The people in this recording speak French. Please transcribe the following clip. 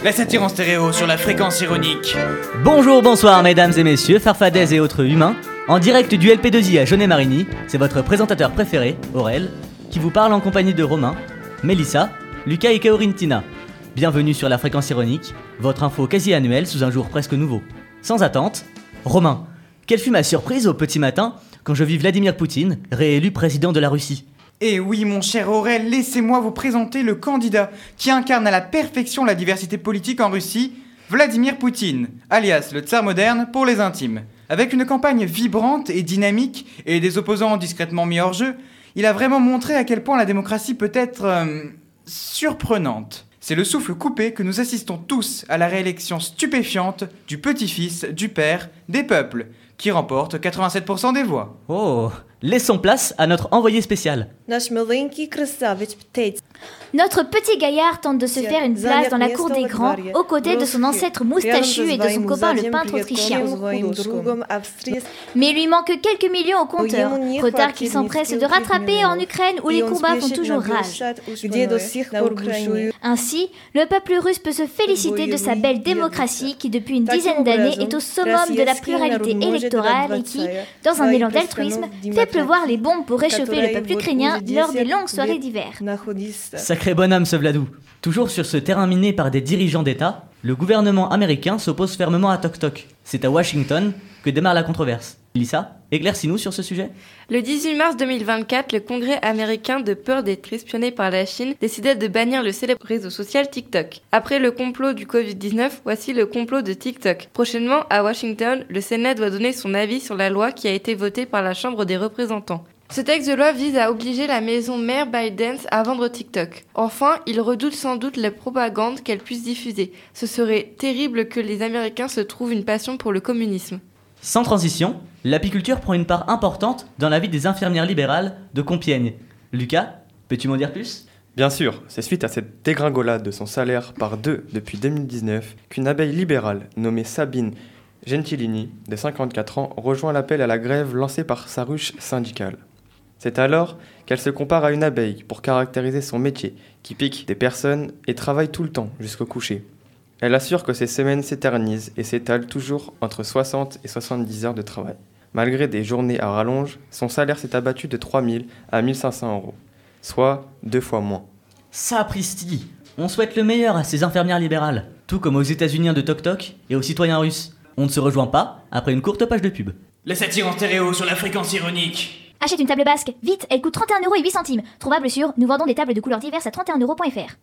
La satire en stéréo sur la fréquence ironique. Bonjour, bonsoir mesdames et messieurs, farfadaises et autres humains. En direct du LP2I à Jaunet-Marigny, c'est votre présentateur préféré, Aurel, qui vous parle en compagnie de Romain, Mélissa, Lucas et Kaorintina. Bienvenue sur la fréquence ironique, votre info quasi annuelle sous un jour presque nouveau. Sans attente, Romain, quelle fut ma surprise au petit matin quand je vis Vladimir Poutine, réélu président de la Russie. Et oui, mon cher Aurel, laissez-moi vous présenter le candidat qui incarne à la perfection la diversité politique en Russie, Vladimir Poutine, alias le tsar moderne pour les intimes. Avec une campagne vibrante et dynamique et des opposants discrètement mis hors jeu, il a vraiment montré à quel point la démocratie peut être surprenante. C'est le souffle coupé que nous assistons tous à la réélection stupéfiante du petit-fils du père des peuples, qui remporte 87% des voix. Oh, laissons place à notre envoyé spécial. Notre petit gaillard tente de se faire une place dans la cour des grands, aux côtés de son ancêtre moustachu et de son copain le peintre autrichien. Mais il lui manque quelques millions au compteur, retard qu'il s'empresse de rattraper en Ukraine où les combats font toujours rage. Ainsi, le peuple russe peut se féliciter de sa belle démocratie qui depuis une dizaine d'années est au summum de la pluralité électorale et qui, dans un élan d'altruisme, fait pleuvoir les bombes pour réchauffer le peuple ukrainien lors des longues soirées d'hiver. Sacré bonhomme ce Vladou. Toujours sur ce terrain miné par des dirigeants d'État, le gouvernement américain s'oppose fermement à Tok Tok. C'est à Washington que démarre la controverse. Lisa, éclaircis-nous sur ce sujet. Le 18 mars 2024, le Congrès américain, de peur d'être espionné par la Chine, décidait de bannir le célèbre réseau social TikTok. Après le complot du Covid-19, voici le complot de TikTok. Prochainement, à Washington, le Sénat doit donner son avis sur la loi qui a été votée par la Chambre des représentants. Ce texte de loi vise à obliger la maison mère ByteDance à vendre TikTok. Enfin, il redoute sans doute la propagande qu'elle puisse diffuser. Ce serait terrible que les Américains se trouvent une passion pour le communisme. Sans transition, l'apiculture prend une part importante dans la vie des infirmières libérales de Compiègne. Lucas, peux-tu m'en dire plus ? Bien sûr, c'est suite à cette dégringolade de son salaire par 2 depuis 2019 qu'une abeille libérale nommée Sabine Gentilini, de 54 ans, rejoint l'appel à la grève lancé par sa ruche syndicale. C'est alors qu'elle se compare à une abeille pour caractériser son métier, qui pique des personnes et travaille tout le temps jusqu'au coucher. Elle assure que ses semaines s'éternisent et s'étalent toujours entre 60 et 70 heures de travail. Malgré des journées à rallonge, son salaire s'est abattu de 3 000 à 1 500 €, soit 2 fois moins. Sapristi, on souhaite le meilleur à ces infirmières libérales, tout comme aux États-Unis de Tok Tok et aux citoyens russes. On ne se rejoint pas après une courte page de pub. La satire en stéréo sur la fréquence ironique. Achète une table basque, vite, elle coûte 31,08 €. Trouvable sur nous vendons des tables de couleurs diverses à 31 €.fr.